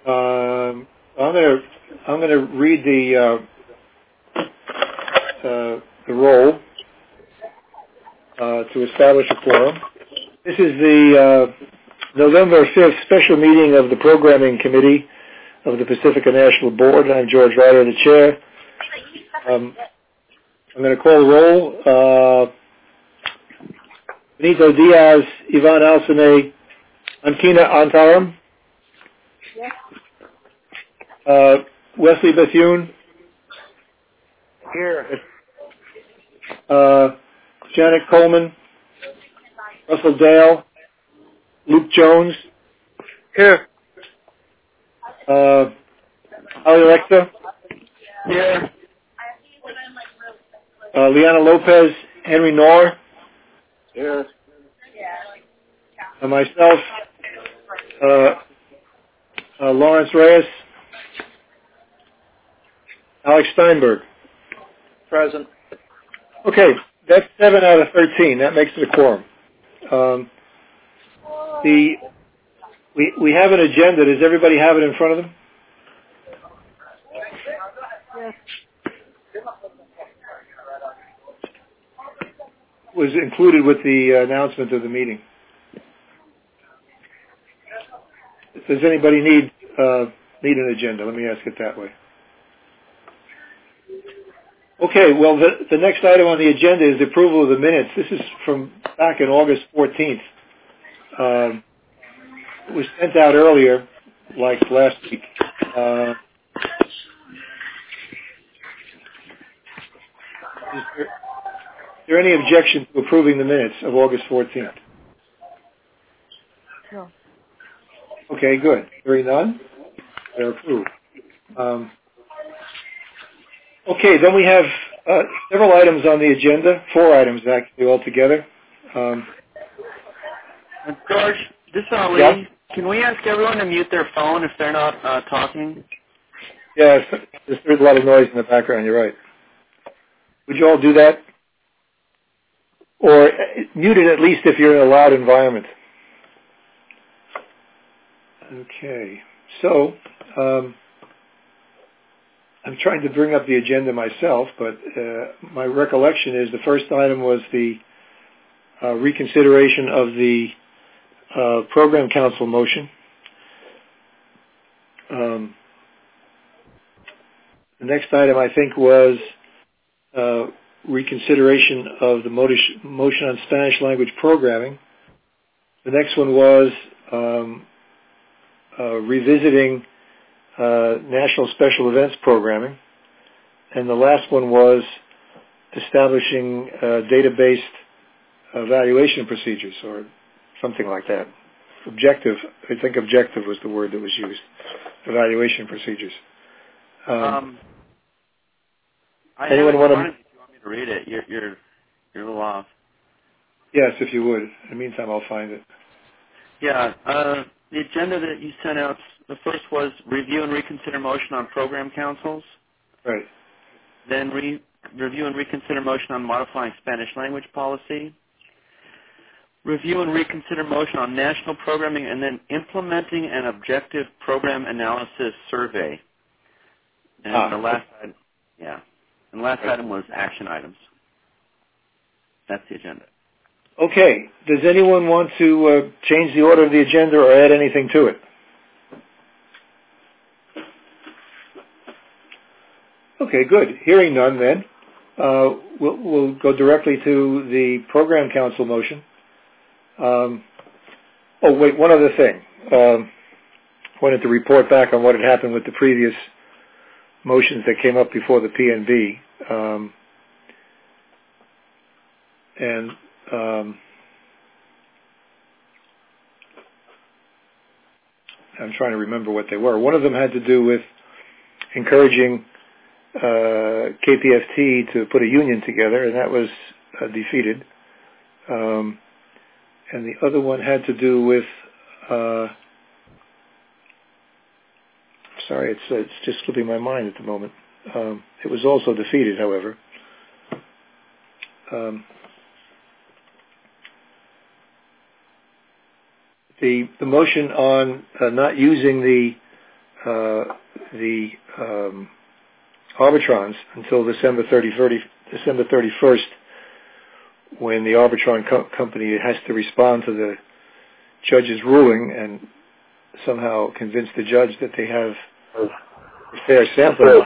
I'm gonna read the roll to establish a quorum. This is the November 5th special meeting of the Programming Committee of the Pacifica National Board. I'm George Ryder, the chair. I'm going to call the roll. Benito Diaz, Ivan Alcine, Ankina Antaram, Wesley Bethune, here. Janet Coleman, Russell Dale, Luke Jones, Here. Ali Alexa, Here. Liana Lopez, Henry Knorr, Here. and myself, Lawrence Reyes, Alex Steinberg. Present. Okay, that's 7 out of 13. That makes it a quorum. We have an agenda. Does everybody have it in front of them? Yes. Was included with the announcement of the meeting. Does anybody need an agenda? Let me ask it that way. Okay, well, the next item on the agenda is the approval of the minutes. This is from back in August 14th. It was sent out earlier, like last week. Is there any objection to approving the minutes of August 14th? No. Okay, good. Hearing none, they're approved. Okay, then we have several items on the agenda, 4 items actually altogether. George, this is Ali. Yeah? Can we ask everyone to mute their phone if they're not talking? Yes, there's a lot of noise in the background, you're right. Would you all do that? Or mute it at least if you're in a loud environment. Okay, so I'm trying to bring up the agenda myself, but my recollection is the first item was the reconsideration of the Program Council motion. The next item, I think, was reconsideration of the motion on Spanish language programming. The next one was revisiting National Special Events programming. And the last one was establishing data-based evaluation procedures, or something like that. Objective, I think objective was the word that was used. Evaluation procedures. Anyone want to? Do you want me to read it? You're a little off. Yes, if you would. In the meantime, I'll find it. Yeah. The agenda that you sent out, the first was review and reconsider motion on program councils. Right. Then review and reconsider motion on modifying Spanish language policy. Review and reconsider motion on national programming, and then implementing an objective program analysis survey. And the last item, and the last item was action items. That's the agenda. Okay. Does anyone want to change the order of the agenda or add anything to it? Okay, good. Hearing none, then we'll go directly to the Program Council motion. Wait, one other thing. Wanted to report back on what had happened with the previous motions that came up before the PNB. I'm trying to remember what they were. One of them had to do with encouraging KPFT to put a union together, and that was defeated. And the other one had to do with, sorry, it's just slipping my mind at the moment. It was also defeated, however. The motion on not using the the arbitrons until December 31st, when the Arbitron company has to respond to the judge's ruling and somehow convince the judge that they have a fair sampling.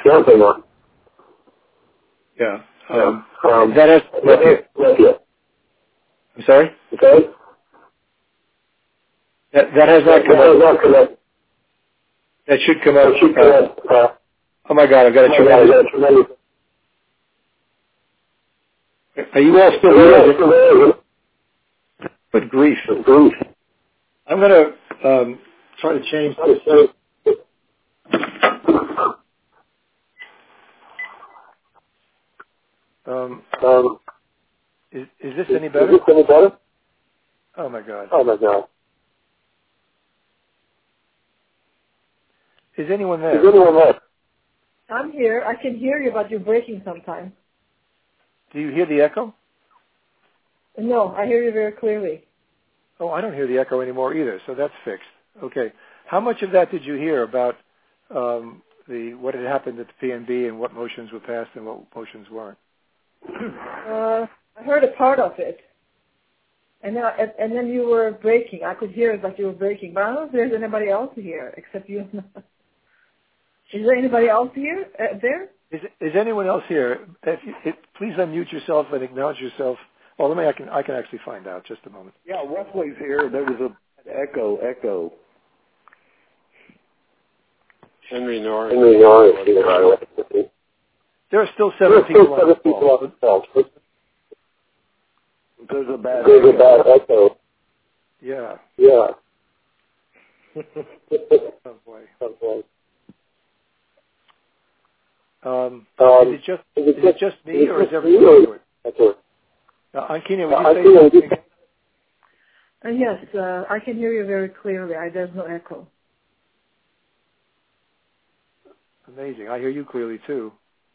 Yeah. That has come up here. I'm sorry? Okay. That has not come up. That should come up. Oh my God, I've got a tremendous. Are you all still there? Good grief. I'm going to try to change this. Is this any better? Oh my God. Is anyone there? I'm here. I can hear you, but you're breaking sometimes. Do you hear the echo? No, I hear you very clearly. Oh, I don't hear the echo anymore either, so that's fixed. Okay. How much of that did you hear about what had happened at the PNB and what motions were passed and what motions weren't? I heard a part of it. And then you were breaking. I could hear it, but you were breaking. But I don't know if there's anybody else here except you. Is there anybody else here? There? Is anyone else here? Please unmute yourself and acknowledge yourself. Well, I can actually find out. Just a moment. Yeah, Wesley's here. There was a echo. Henry Norris. There are still 7 people on the call. There's a bad echo. Yeah. Oh boy. Is it just me, or is everyone doing it? Ankina, would you say something? Yes, I can hear you very clearly. There's no echo. Amazing. I hear you clearly too.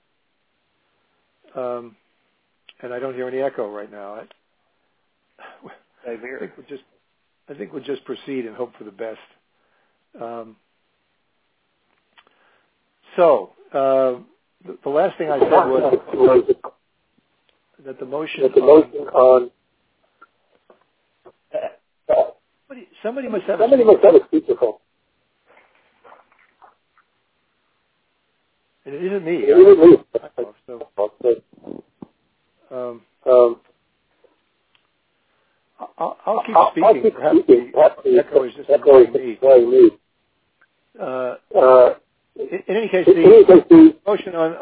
And I don't hear any echo right now. I think we'll just proceed and hope for the best. The last thing I said was that the motion on somebody must have a speakerphone. And it isn't me. I'll keep speaking. Perhaps the echo is just annoying me. In any case, the motion on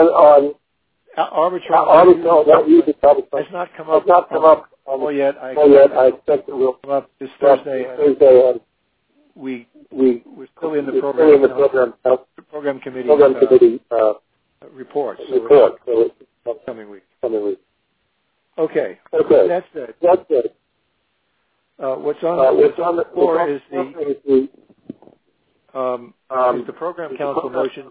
Arbitron has not come up yet. I expect it will come up this Thursday. We're still in the program committee report. So it's coming week. Okay. That's good. What's on the floor is the program council motion.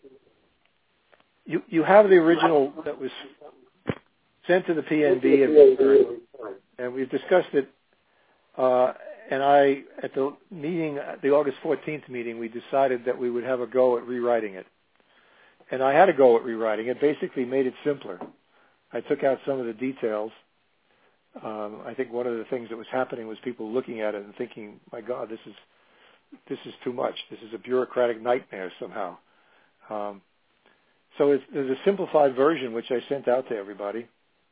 You have the original that was sent to the PNB and we've discussed it. And at the meeting, the August 14th meeting, we decided that we would have a go at rewriting it. And I had a go at rewriting it. Basically made it simpler. I took out some of the details. I think one of the things that was happening was people looking at it and thinking, my God, this is too much. This is a bureaucratic nightmare somehow. So there's a simplified version which I sent out to everybody.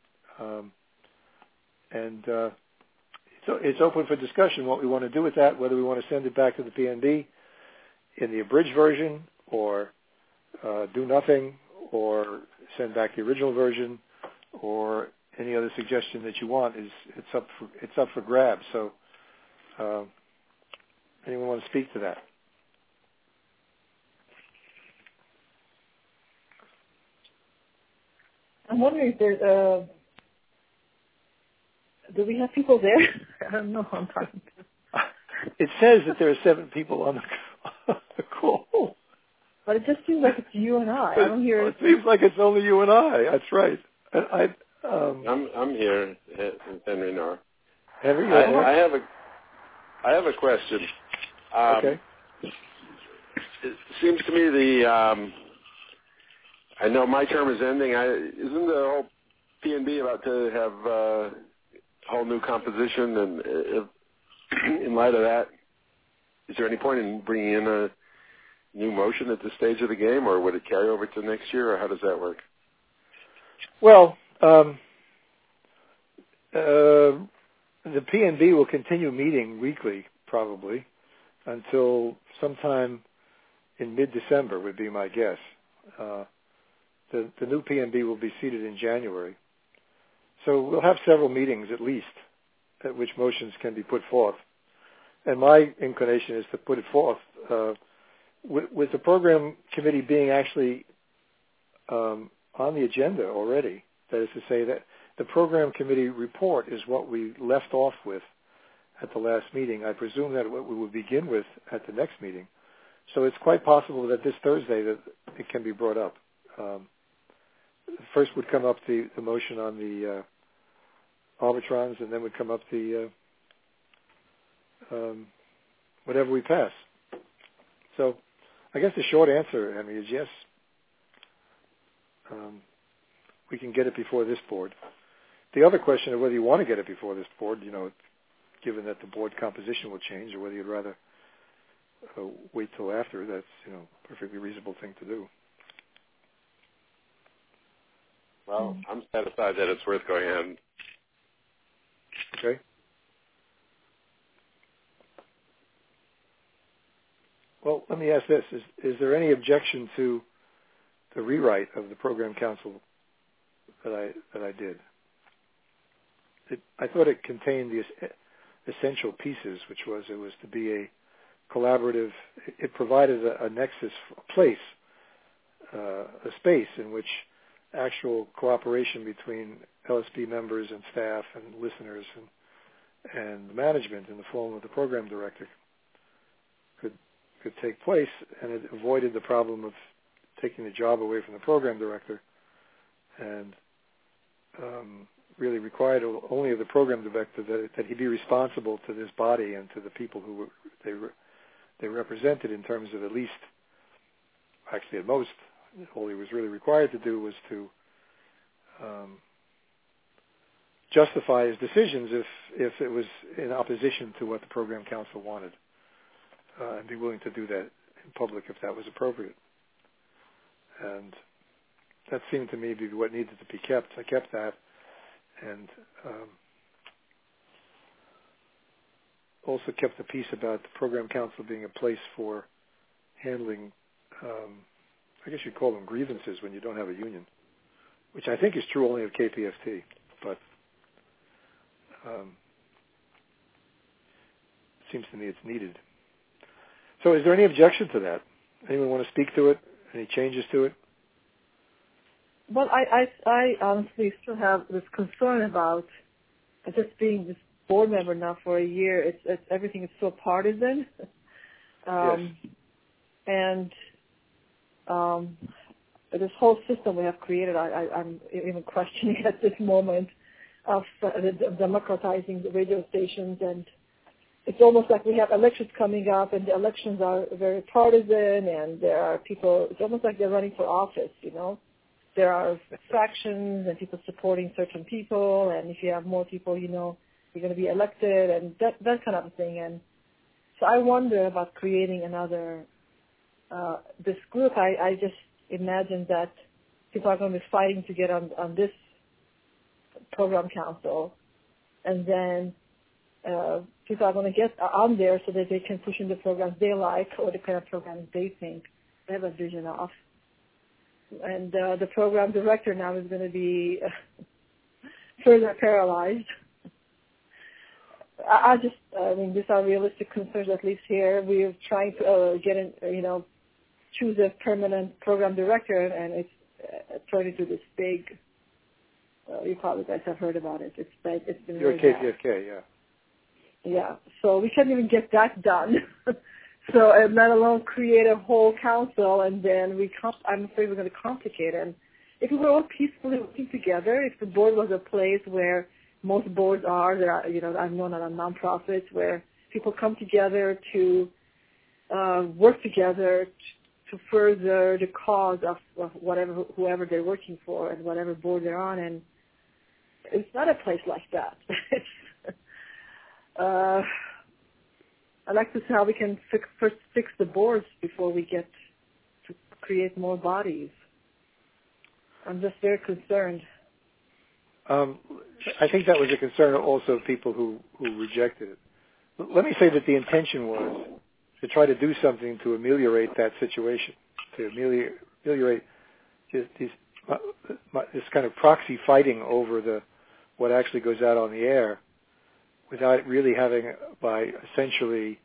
So it's open for discussion what we want to do with that, whether we want to send it back to the PNB in the abridged version or do nothing or send back the original version or any other suggestion that you want. It's up for grabs. So anyone want to speak to that? I'm wondering if there's do we have people there? I don't know who I'm talking to. It says that there are 7 people on the call. But it just seems like it's you and I. I don't hear it. It seems like it's only you and I. That's right. I'm here, Henry Norr. Henry, I have a question. Okay. it seems to me I know my term is ending. Isn't the whole PNB about to have a whole new composition? And in light of that, is there any point in bringing in a new motion at this stage of the game, or would it carry over to next year, or how does that work? Well, the PNB will continue meeting weekly, probably, until sometime in mid-December would be my guess. The new PNB will be seated in January. So we'll have several meetings at least at which motions can be put forth. And my inclination is to put it forth with the program committee being actually on the agenda already. That is to say that the program committee report is what we left off with at the last meeting. I presume that what we will begin with at the next meeting. So it's quite possible that this Thursday that it can be brought up. First would come up the motion on the Arbitrons, and then would come up the whatever we pass. So I guess the short answer, Henry, is yes. We can get it before this board. The other question of whether you want to get it before this board, given that the board composition will change, or whether you'd rather wait till after, that's, a perfectly reasonable thing to do. Well, I'm satisfied that it's worth going ahead. Okay. Well, let me ask this. Is there any objection to the rewrite of the program council that I did? I thought it contained the essential pieces, which was it was to be a collaborative. It provided a nexus, a place, a space in which actual cooperation between LSP members and staff and listeners and management in the form of the program director could take place, and it avoided the problem of taking the job away from the program director, and really required only of the program director that he be responsible to this body and to the people who they represented, in terms of at least, actually at most, all he was really required to do was to justify his decisions if it was in opposition to what the program council wanted, and be willing to do that in public if that was appropriate. And that seemed to me to be what needed to be kept. I kept that, and also kept the piece about the program council being a place for handling, I guess you'd call them grievances when you don't have a union, which I think is true only of KPFT, but it seems to me it's needed. So is there any objection to that? Anyone want to speak to it? Any changes to it? Well, I honestly still have this concern about just being this board member now for a year. It's everything is so partisan, Yes. And this whole system we have created, I'm even questioning at this moment of democratizing the radio stations, and it's almost like we have elections coming up, and the elections are very partisan, and there are people. It's almost like they're running for office, There are factions and people supporting certain people, and if you have more people, you're going to be elected, and that kind of thing. And so I wonder about creating another, this group. I just imagine that people are going to be fighting to get on this program council, and then people are going to get on there so that they can push in the programs they like or the kind of programs they think they have a vision of. And the program director now is going to be further paralyzed. These are realistic concerns, at least here. We're trying to choose a permanent program director, and it's turned into this big, you probably guys have heard about it. It's been You're really KPFK, bad. yeah. Yeah, so we can't even get that done. So, let alone create a whole council, and then I'm afraid we're going to complicate it. And if we were all peacefully working together, if the board was a place where most boards are, there are, I've known on nonprofits where people come together to work together to further the cause of whoever they're working for and whatever board they're on. And it's not a place like that. I'd like to see how we can first fix the boards before we get to create more bodies. I'm just very concerned. I think that was a concern also of people who rejected it. Let me say that the intention was to try to do something to ameliorate that situation, to ameliorate this kind of proxy fighting over what actually goes out on the air, without really having, by essentially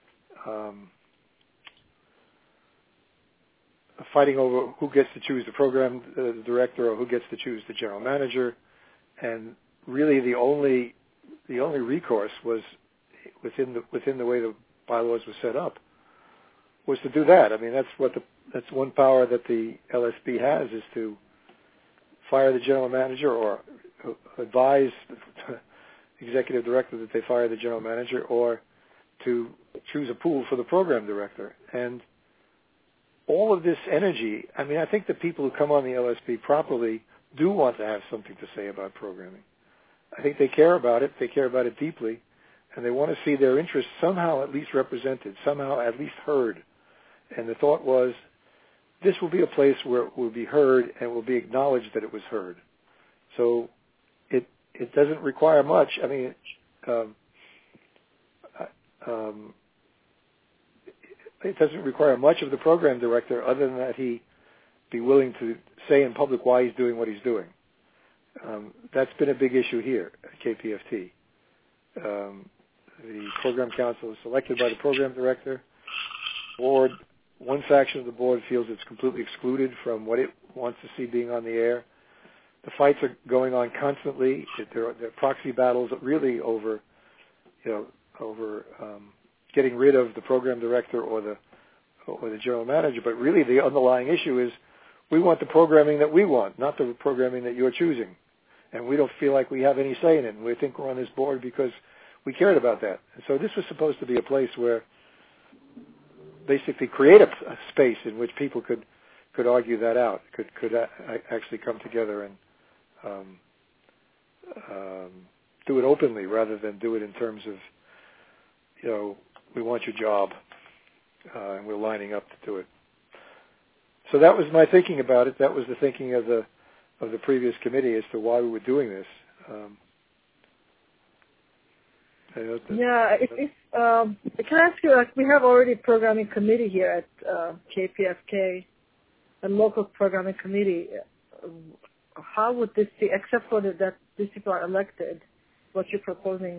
fighting over who gets to choose the program director or who gets to choose the general manager. And really the only recourse was within the way the bylaws were set up, was to do that. I mean, that's one power that the LSB has, is to fire the general manager or advise the executive director that they fire the general manager, or to choose a pool for the program director. And all of this energy, I mean, I think the people who come on the LSB properly do want to have something to say about programming. I think they care about it. They care about it deeply, and they want to see their interests somehow at least represented, somehow at least heard. And the thought was, this will be a place where it will be heard and will be acknowledged that it was heard. So it doesn't require much. I mean, it doesn't require much of the program director, other than that he be willing to say in public why he's doing what he's doing. That's been a big issue here at KPFT. The program council is selected by the program director. Board, one faction of the board feels it's completely excluded from what it wants to see being on the air. The fights are going on constantly. There are proxy battles really over getting rid of the program director or the general manager. But really the underlying issue is, we want the programming that we want, not the programming that you're choosing. And we don't feel like we have any say in it. And we think we're on this board because we cared about that. And so this was supposed to be a place where basically create a space in which people could argue that out, could actually come together and do it openly, rather than do it in terms of, we want your job, and we're lining up to do it. So that was my thinking about it. That was the thinking of the previous committee as to why we were doing this. Can I ask you, we have already a programming committee here at KPFK, a local programming committee. How would this be, except for that these people are elected, what you're proposing?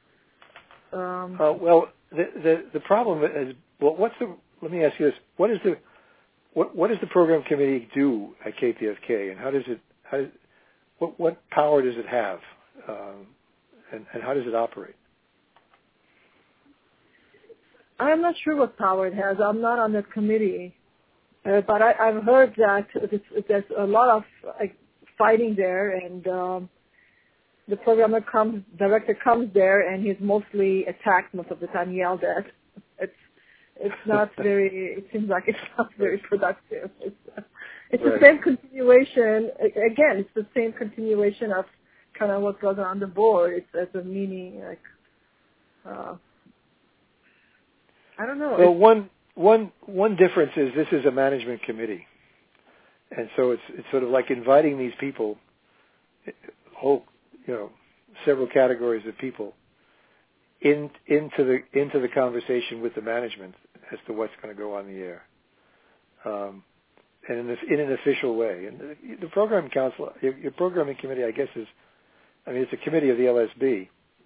Well, the problem is, let me ask you this: what does the program committee do at KPFK, and what power does it have, and how does it operate? I'm not sure what power it has. I'm not on that committee, but I've heard that there's a lot of fighting there, and the director comes there, and he's mostly attacked most of the time, yelled at. It's not very. It seems like it's not very productive. It's right. The same continuation. Again, it's the same continuation of kind of what goes on the board. It's as a meaning I don't know. Well, one difference is this is a management committee, and so it's sort of like inviting these people, several categories of people, into the conversation with the management as to what's going to go on the air, and in an official way. And the program council, your programming committee, I guess it's a committee of the LSB,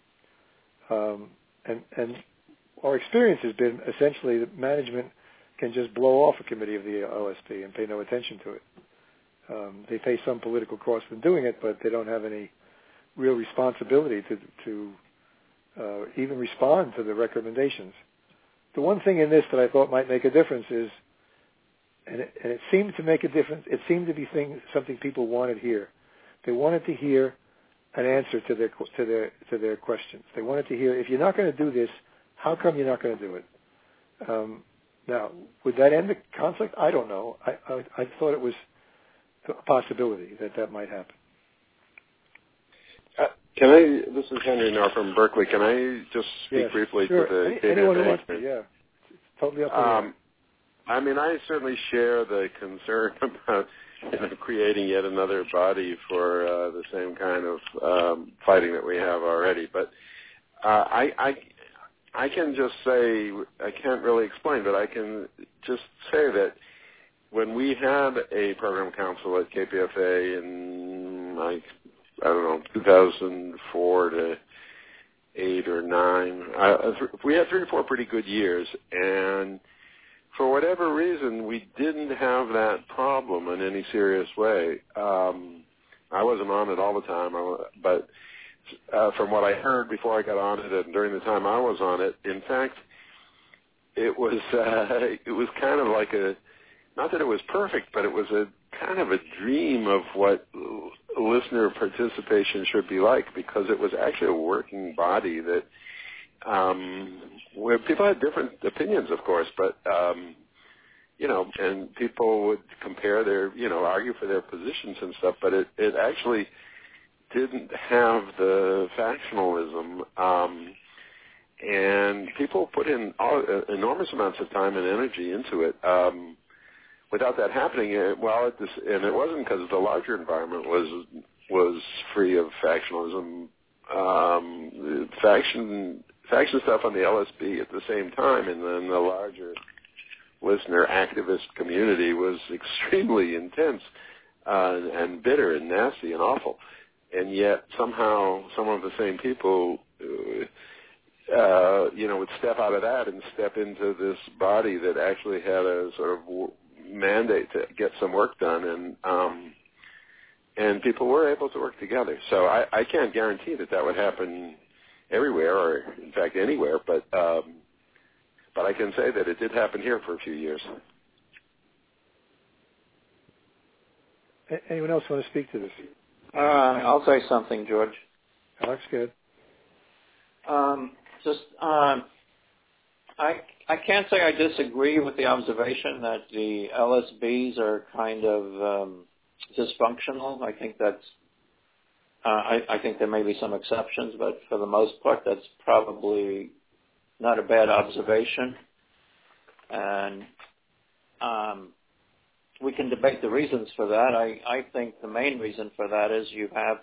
and our experience has been essentially that management can just blow off a committee of the LSB and pay no attention to it. They pay some political cost in doing it, but they don't have any real responsibility to even respond to the recommendations. The one thing in this that I thought might make a difference is, and it seemed to make a difference, it seemed to be something people wanted to hear. They wanted to hear an answer to their questions. They wanted to hear, if you're not going to do this, how come you're not going to do it? Now, would that end the conflict? I don't know. I thought it was a possibility that might happen. This is Henry now from Berkeley. Can I just speak briefly sure. to the KPFA? Anyone who wants to, yeah. It's totally up to you. I mean, I certainly share the concern about creating yet another body for the same kind of fighting that we have already. But I can just say, I can't really explain, but I can just say that when we had a program council at KPFA in, I don't know, 2004 to 8 or 9, we had 3 or 4 pretty good years, and for whatever reason, we didn't have that problem in any serious way. I wasn't on it all the time, but from what I heard before I got on it and during the time I was on it, in fact, it was kind of like not that it was perfect, but it was a kind of a dream of what listener participation should be like, because it was actually a working body that where people had different opinions, of course, but and people would compare their, argue for their positions and stuff, but it actually didn't have the factionalism, and people put in enormous amounts of time and energy into it. Without that happening, and it wasn't because the larger environment was free of factionalism. Faction stuff on the LSB at the same time, and then the larger listener activist community was extremely intense and bitter and nasty and awful. And yet somehow some of the same people, would step out of that and step into this body that actually had a sort of mandate to get some work done, and people were able to work together. So I can't guarantee that would happen everywhere, or in fact anywhere, but I can say that it did happen here for a few years. Anyone else want to speak to this? I'll say something, George. Alex, good. I can't say I disagree with the observation that the LSBs are kind of dysfunctional. I think that's. I think there may be some exceptions, but for the most part, that's probably not a bad observation. And we can debate the reasons for that. I think the main reason for that is you have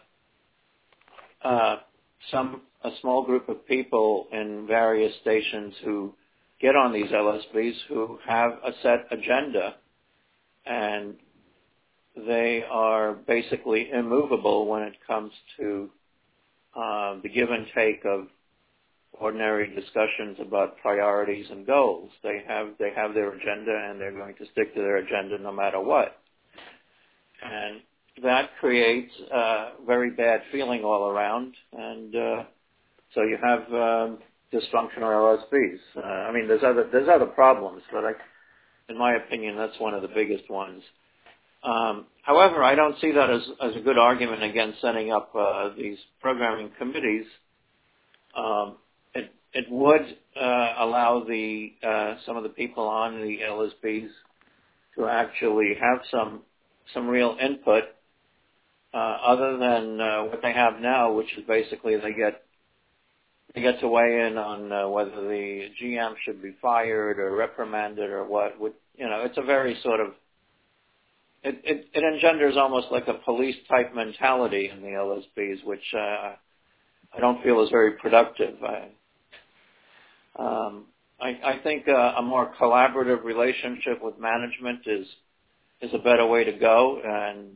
a small group of people in various stations who get on these LSBs who have a set agenda, and they are basically immovable when it comes to the give and take of ordinary discussions about priorities and goals. They have their agenda, and they're going to stick to their agenda no matter what. And that creates a very bad feeling all around, and so you have dysfunctional LSBs. I mean, there's other problems, but in my opinion, that's one of the biggest ones. However, I don't see that as a good argument against setting up these programming committees. It would allow some of the people on the LSBs to actually have some real input, other than what they have now, which is basically they get to weigh in on whether the GM should be fired or reprimanded or what. It's a very sort of it engenders almost like a police type mentality in the LSBs, which I don't feel is very productive. I think a more collaborative relationship with management is a better way to go, and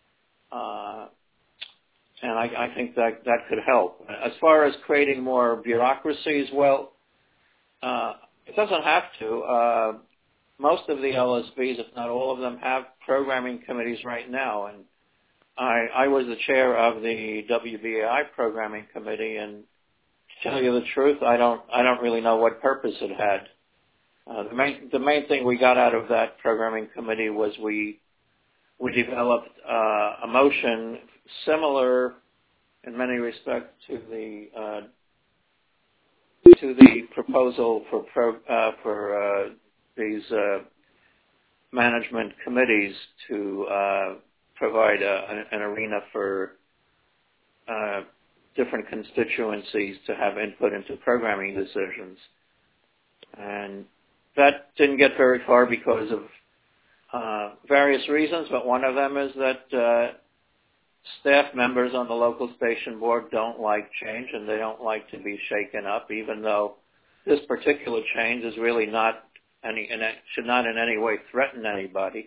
I think that could help. As far as creating more bureaucracies, well, it doesn't have to. Most of the LSBs, if not all of them, have programming committees right now, and I was the chair of the WBAI programming committee, and to tell you the truth, I don't really know what purpose it had. The main thing we got out of that programming committee was we developed a motion similar in many respects to the proposal for management committees to provide an arena for different constituencies to have input into programming decisions. And that didn't get very far because of various reasons, but one of them is that staff members on the local station board don't like change and they don't like to be shaken up, even though this particular change is really not should not in any way threaten anybody.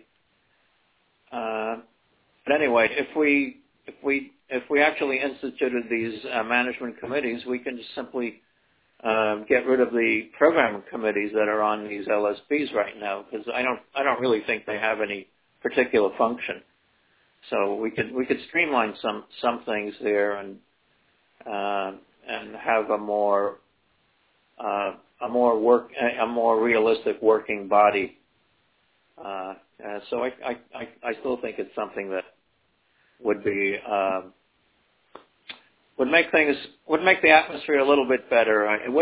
But anyway, if we actually instituted these management committees, we can just simply get rid of the program committees that are on these LSPs right now, because I don't really think they have any particular function. So we could streamline some things there and have a more realistic working body. So I still think it's something that would make the atmosphere a little bit better.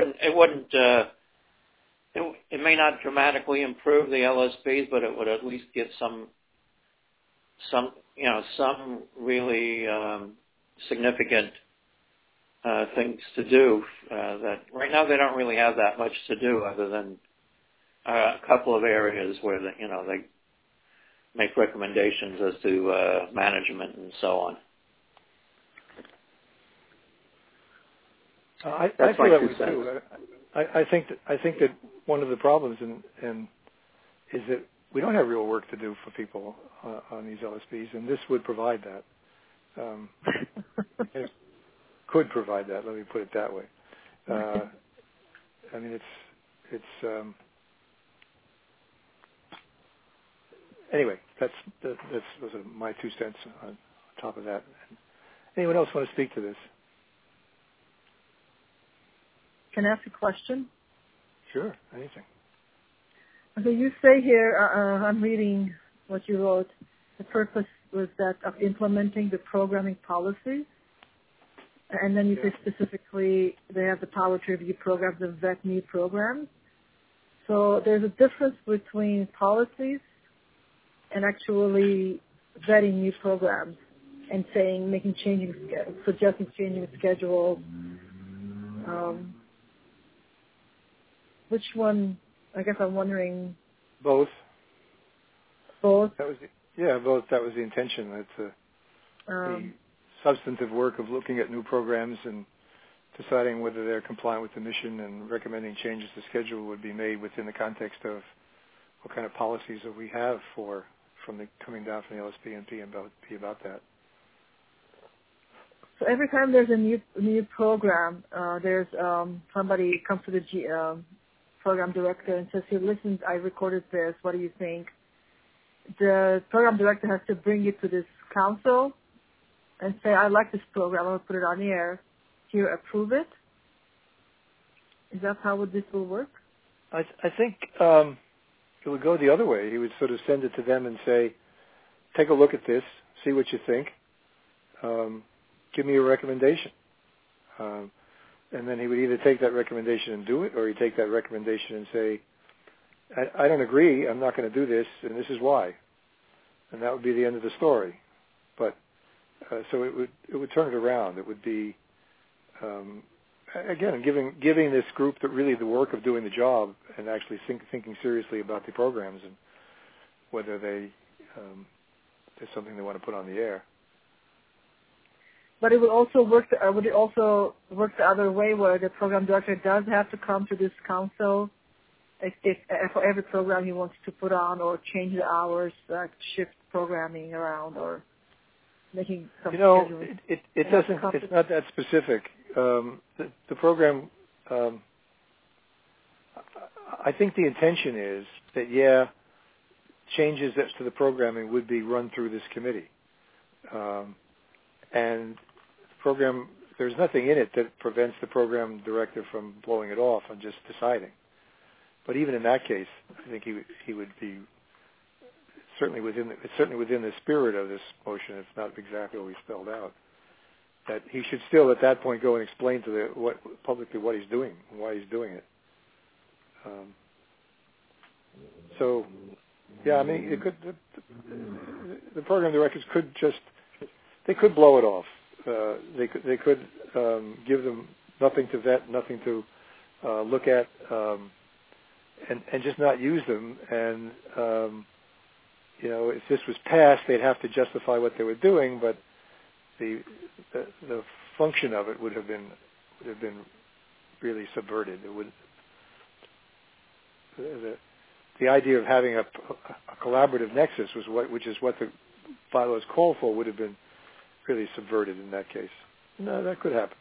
It may not dramatically improve the LSPs, but it would at least give some really significant things to do. That right now they don't really have that much to do, other than a couple of areas where they make recommendations as to management and so on. I feel that way too. I think that one of the problems is that we don't have real work to do for people on these LSPs, and this would provide that. It could provide that. Let me put it that way. I mean, it's anyway. Those are my 2 cents on top of that. Anyone else want to speak to this? Can I ask a question? Sure, anything. So you say here, I'm reading what you wrote, the purpose was that of implementing the programming policies, and then you say specifically they have the power to review programs and vet new programs. So there's a difference between policies and actually vetting new programs and suggesting changing schedules. Which one? I guess I'm wondering. Both. Both? Both. That was the intention. That's the substantive work of looking at new programs and deciding whether they're compliant with the mission, and recommending changes to schedule would be made within the context of what kind of policies that we have coming down from the LSP and be about that. So every time there's a new program, there's somebody comes to the program director and says, "Here, listen, I recorded this. What do you think?" The program director has to bring it to this council and say, "I like this program. I'm going to put it on the air. Here, approve it." Is that how this will work? I think it would go the other way. He would sort of send it to them and say, "Take a look at this. See what you think. Give me a recommendation." And then he would either take that recommendation and do it, or he'd take that recommendation and say, I don't agree, I'm not going to do this, and this is why. And that would be the end of the story. But so it would turn it around. It would be, again, giving this group really the work of doing the job and actually thinking seriously about the programs and whether there's something they want to put on the air. But it would also work. Would it also work the other way, where the program director does have to come to this council if for every program he wants to put on, or change the hours, like shift programming around, or making some schedules? It doesn't. It's not that specific. The program. I think the intention is that changes to the programming would be run through this committee. And program, there's nothing in it that prevents the program director from blowing it off and just deciding. But even in that case, I think he would be certainly within the spirit of this motion, if not exactly what we spelled out, that he should still at that point go and explain publicly what he's doing and why he's doing it. So, yeah, I mean, it could. The program directors could could blow it off. They could give them nothing to vet, nothing to look at, and just not use them. And if this was passed, they'd have to justify what they were doing, but the function of it would have been really subverted. It would the idea of having a collaborative nexus which is what the bylaws call for, would have been really subverted in that case. No, that could happen.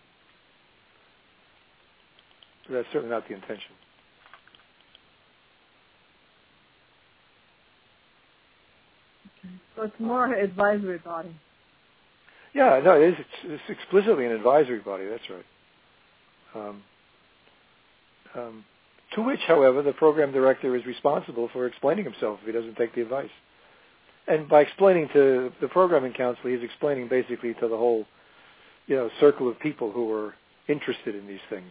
But that's certainly not the intention. So it's more an advisory body. Yeah, no, it is. It's explicitly an advisory body. That's right. To which, however, the program director is responsible for explaining himself if he doesn't take the advice. And by explaining to the programming council, he's explaining basically to the whole, circle of people who are interested in these things,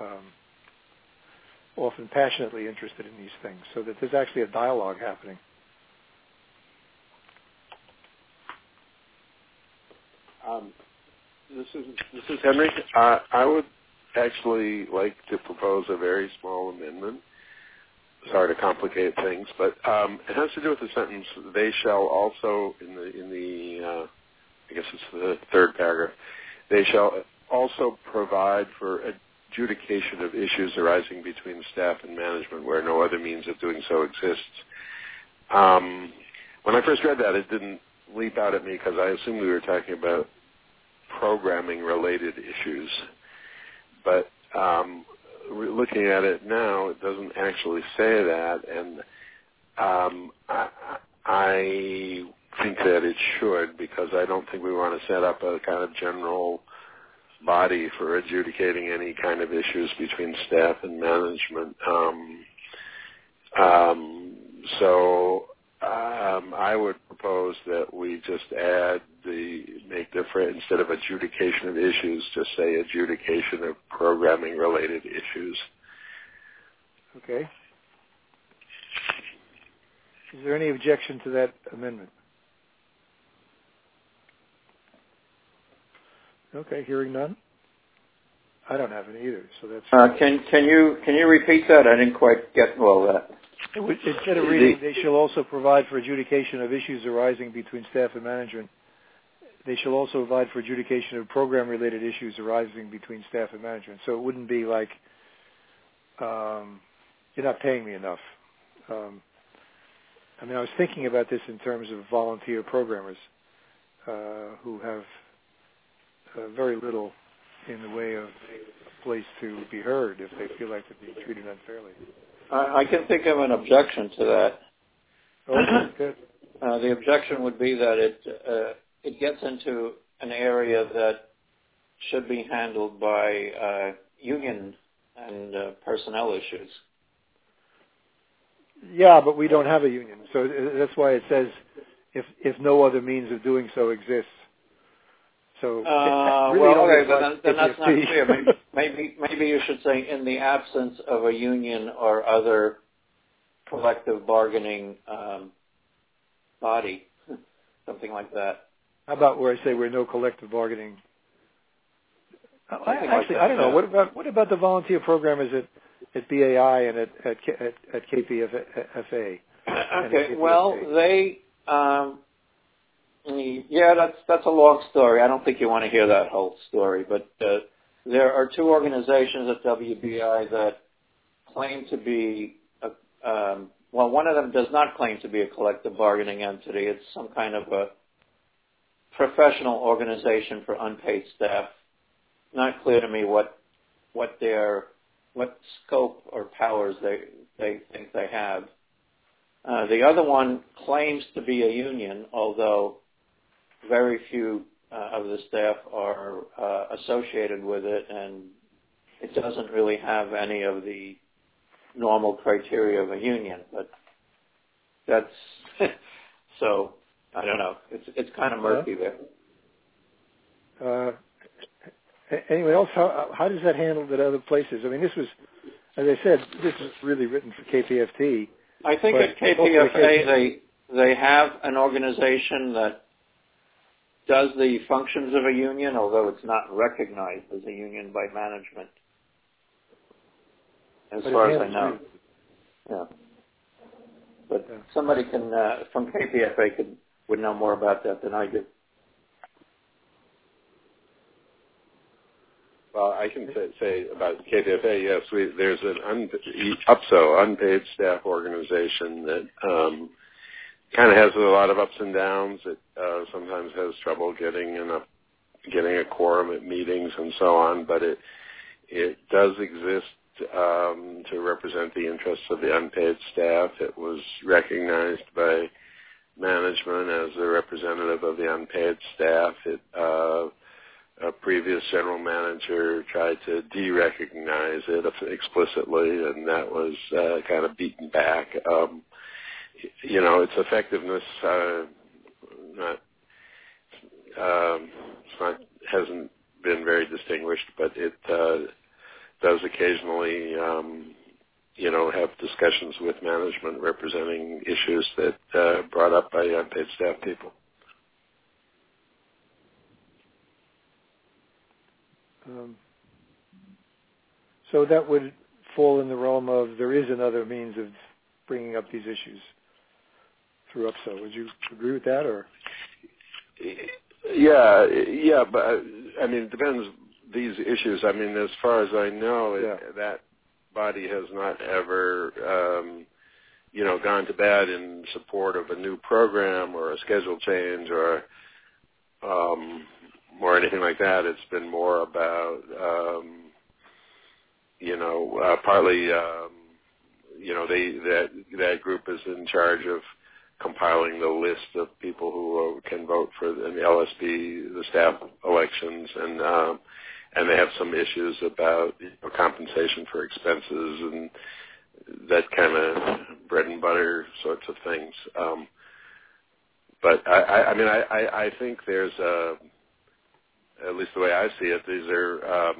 often passionately interested in these things, so that there's actually a dialogue happening. This is Henry. I would actually like to propose a very small amendment. Sorry to complicate things, but it has to do with the sentence, they shall also, in the I guess it's the third paragraph, they shall also provide for adjudication of issues arising between staff and management where no other means of doing so exists. When I first read that, it didn't leap out at me because I assumed we were talking about programming-related issues. But looking at it now, it doesn't actually say that, and I think that it should, because I don't think we want to set up a kind of general body for adjudicating any kind of issues between staff and management. So I would propose that we just make the phrase, instead of adjudication of issues, just say adjudication of programming-related issues. Okay. Is there any objection to that amendment? Okay, hearing none. I don't have any either, so that's. Can you repeat that? I didn't quite get all that. Instead of reading, they shall also provide for adjudication of issues arising between staff and management. They shall also provide for adjudication of program-related issues arising between staff and management. So it wouldn't be like, you're not paying me enough. I was thinking about this in terms of volunteer programmers who have very little in the way of a place to be heard if they feel like they're being treated unfairly. I can think of an objection to that. Okay, good. The objection would be that it gets into an area that should be handled by union and personnel issues. Yeah, but we don't have a union, so that's why it says if no other means of doing so exists. So really but then that's not clear. Maybe you should say in the absence of a union or other collective bargaining body, something like that. How about where I say we're no collective bargaining? I don't know. What about the volunteer programmers at BAI and at KPFA? Okay. Well, they. Yeah, that's a long story. I don't think you want to hear that whole story, but there are two organizations at WBI that claim to be, one of them does not claim to be a collective bargaining entity. It's some kind of a professional organization for unpaid staff. Not clear to me what scope or powers they think they have. The other one claims to be a union, although very few of the staff are associated with it, and it doesn't really have any of the normal criteria of a union. But that's so I don't know. It's kind of murky there. Anyone else? How does that handle at other places? This was, as I said, this is really written for KPFT. I think at KPFA they have an organization that does the functions of a union, although it's not recognized as a union by management, as far as I know. Yeah. But somebody can from KPFA would know more about that than I do. Well, I can say about KPFA, yes, there's an UPSO, unpaid staff organization that kind of has a lot of ups and downs. It sometimes has trouble getting a quorum at meetings and so on, but it does exist to represent the interests of the unpaid staff. It was recognized by management as a representative of the unpaid staff. A previous general manager tried to de-recognize it explicitly, and that was kind of beaten back. Its effectiveness hasn't been very distinguished, but it does occasionally, have discussions with management representing issues that are brought up by unpaid staff people. So that would fall in the realm of there is another means of bringing up these issues through UPSO. Would you agree with that, or? Yeah, but I mean, it depends. These issues. I mean, as far as I know, that body has not ever, gone to bat in support of a new program or a schedule change or anything like that. It's been more about, partly, that group is in charge of compiling the list of people who can vote for in the LSP, the staff elections, and they have some issues about compensation for expenses and that kind of bread and butter sorts of things. But I think there's at least the way I see it, these are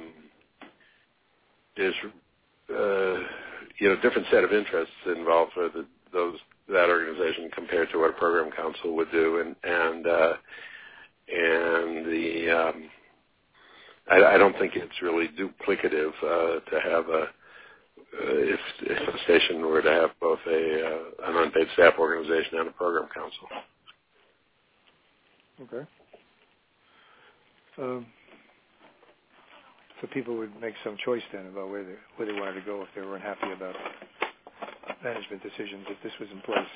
different set of interests involved for that organization compared to what a program council would do, and I don't think it's really duplicative to have if a station were to have both an unpaid staff organization and a program council. Okay. So people would make some choice then about where they wanted to go if they weren't happy about management decisions if this was in place.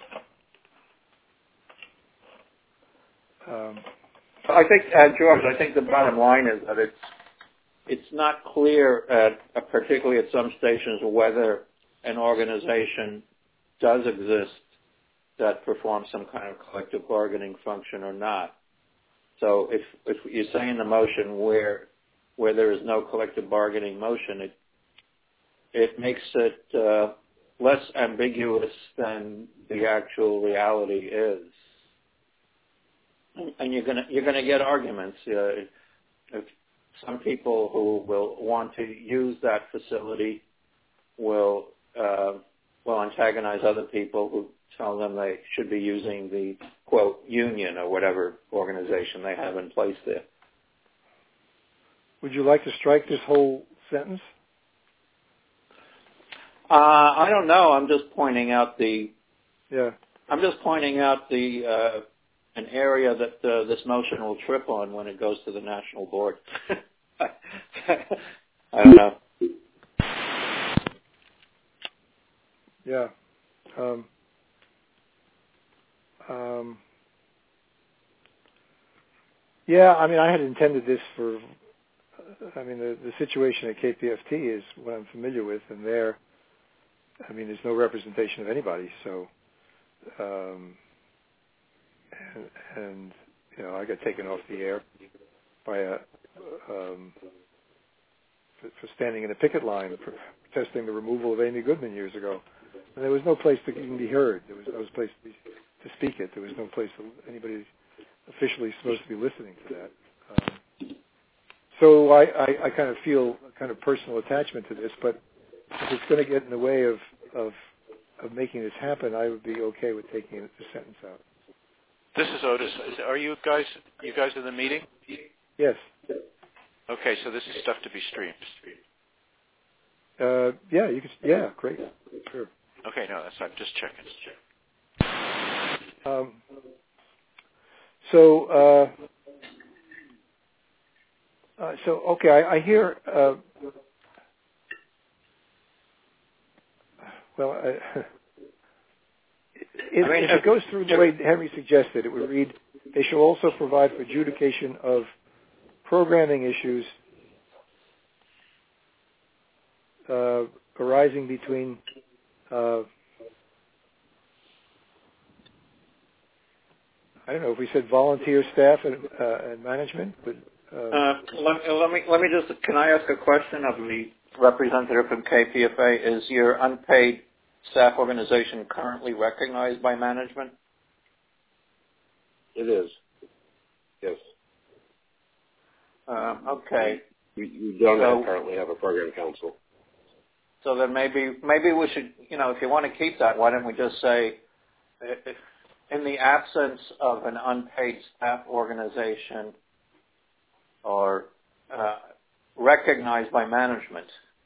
I think, George, the bottom line is that it's not clear, particularly at some stations, whether an organization does exist that performs some kind of collective bargaining function or not. So if you say in the motion where there is no collective bargaining motion, it makes it less ambiguous than the actual reality is. And you're gonna get arguments. If some people who will want to use that facility will antagonize other people who tell them they should be using the, quote, union or whatever organization they have in place there. Would you like to strike this whole sentence? I don't know. I'm just pointing out an area that this motion will trip on when it goes to the national board. I don't know. Yeah. I had intended this for, the situation at KPFT is what I'm familiar with, and there's no representation of anybody, so, I got taken off the air by for standing in a picket line protesting the removal of Amy Goodman years ago. And there was no place to even be heard. There was no place to speak it. There was no place for anybody officially supposed to be listening to that. So I kind of feel a kind of personal attachment to this, but if it's going to get in the way of of making this happen, I would be okay with taking the sentence out. This is Otis. Are you guys in the meeting? Yes. Okay, so this is stuff to be streamed. Yeah, you can. Yeah, great. Sure. Okay, no, I'm just checking. Okay, I hear. If it goes through the way Henry suggested, it would read, they shall also provide for adjudication of programming issues arising between I don't know if we said volunteer staff and management, but let me just, can I ask a question of the representative from KPFA? Is your unpaid staff organization currently recognized by management? It is. Yes. Okay. We don't currently have a program council. So then maybe we should, if you want to keep that, why don't we just say, in the absence of an unpaid staff organization or recognized by management.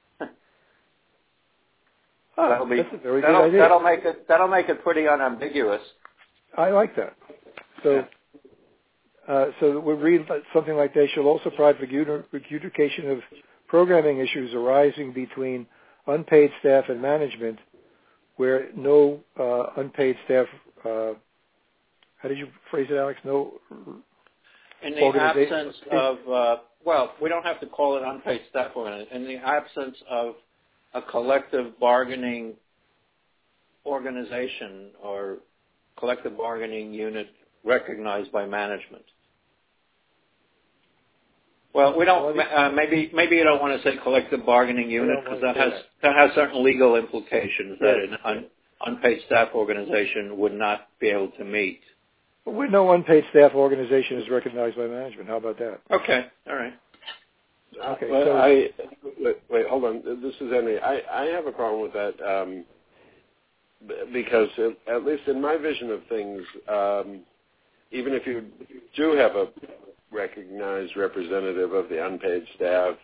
That's a very good idea. That'll make it pretty unambiguous. I like that. So we'll read something like, they shall also provide for adjudication of programming issues arising between unpaid staff and management, where no unpaid staff. How did you phrase it, Alex? No. In the absence of, we don't have to call it unpaid staff organization. In the absence of a collective bargaining organization or collective bargaining unit recognized by management. Well, we don't. Maybe you don't want to say collective bargaining unit because that has certain legal implications that an unpaid staff organization would not be able to meet. But no unpaid staff organization is recognized by management. How about that? Okay. All right. Okay. Wait, hold on. This is Henry. I have a problem with that because, at least in my vision of things, even if you do have a recognized representative of the unpaid staff,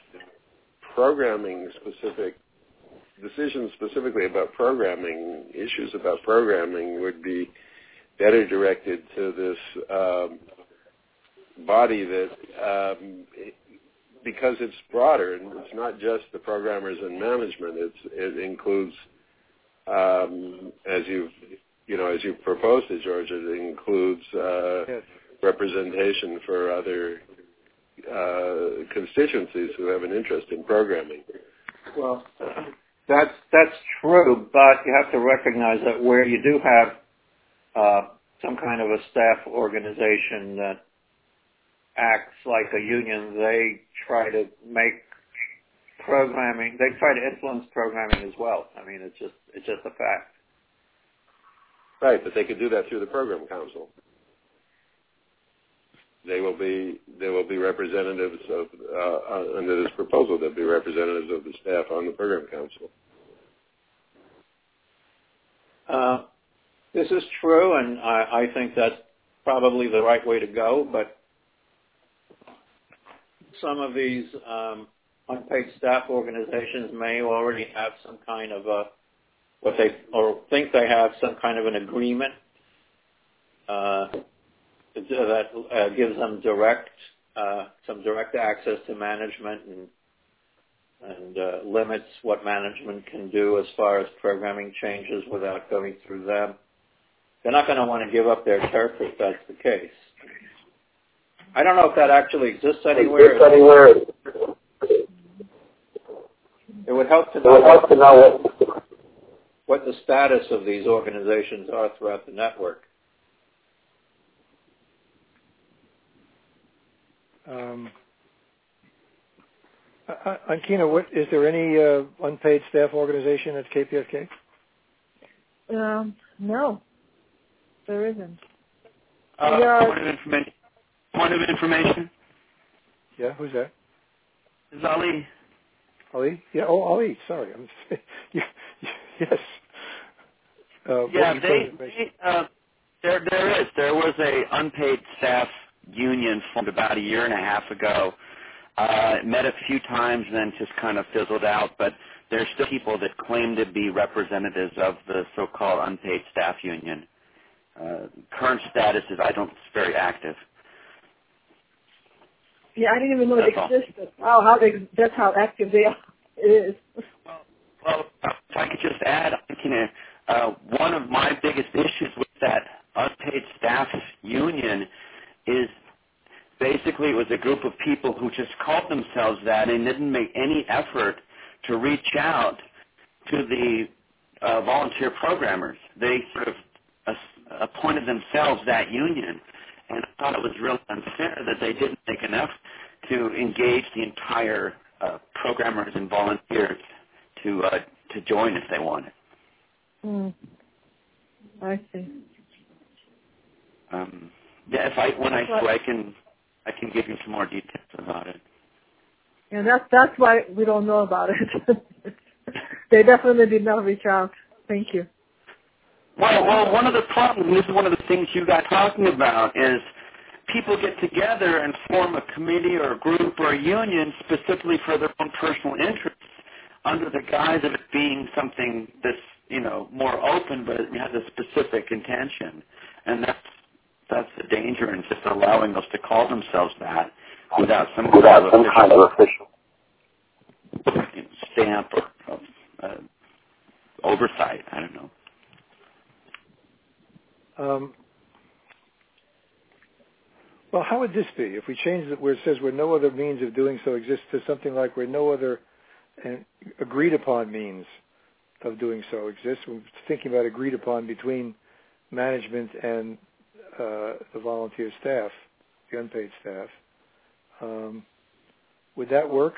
decisions specifically about programming, issues about programming would be better directed to this body that, because it's broader and it's not just the programmers and management, it includes, as you've proposed it, George, it includes representation for other constituencies who have an interest in programming. Well, that's true, but you have to recognize that where you do have some kind of a staff organization that acts like a union, they try to make programming, they try to influence programming as well. I mean, it's just a fact. Right, but they could do that through the program council. They will be representatives of under this proposal. There'll be representatives of the staff on the program council. This is true, and I think that's probably the right way to go. But some of these unpaid staff organizations may already have some kind of think they have some kind of an agreement that gives them some direct access to management and limits what management can do as far as programming changes without going through them. They're not going to want to give up their turf if that's the case. I don't know if that actually exists anywhere. It would help to know what the status of these organizations are throughout the network. Ankina, is there any unpaid staff organization at KPFK? No, there isn't. Point of information. Yeah, who's that? Is Ali. Ali? Yeah. Oh, Ali. Sorry. Yes. There was a unpaid staff union formed about a year and a half ago. It met a few times and then just kind of fizzled out, but there's still people that claim to be representatives of the so-called unpaid staff union. Current status is it's very active. Yeah, I didn't even know it existed. Wow, that's how active they are. It is. Well, if I could just add, one of my biggest issues with that unpaid staff union is basically it was a group of people who just called themselves that and didn't make any effort to reach out to the volunteer programmers. They sort of appointed themselves that union, and I thought it was really unfair that they didn't make enough to engage the entire programmers and volunteers to join if they wanted. I see. I can give you some more details about it. Yeah, that's why we don't know about it. They definitely did not reach out. Thank you. Well, one of the problems, this is one of the things you got talking about, is people get together and form a committee or a group or a union specifically for their own personal interests under the guise of it being something that's, more open, but it has a specific intention. And that's the danger in just allowing us to call themselves that without some kind of official stamp or oversight. I don't know. Well, how would this be if we change it where it says where no other means of doing so exists to something like where no other agreed upon means of doing so exists? We're thinking about agreed upon between management and the volunteer staff, the unpaid staff. Would that work?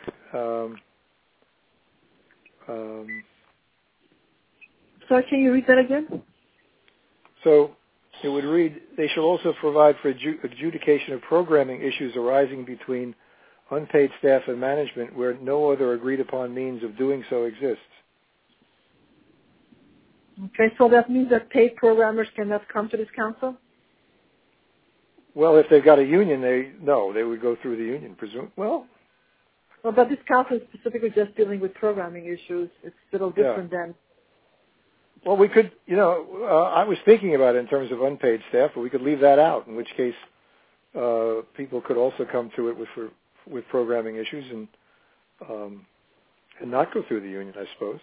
Sorry, can you read that again? So it would read, they shall also provide for adjudication of programming issues arising between unpaid staff and management where no other agreed upon means of doing so exists. Okay, so that means that paid programmers cannot come to this council? Well, if they've got a union, they would go through the union, presume. Well, but this council is specifically just dealing with programming issues. It's a little different than... Well, we could, I was thinking about it in terms of unpaid staff, but we could leave that out, in which case people could also come to it with programming issues and not go through the union, I suppose.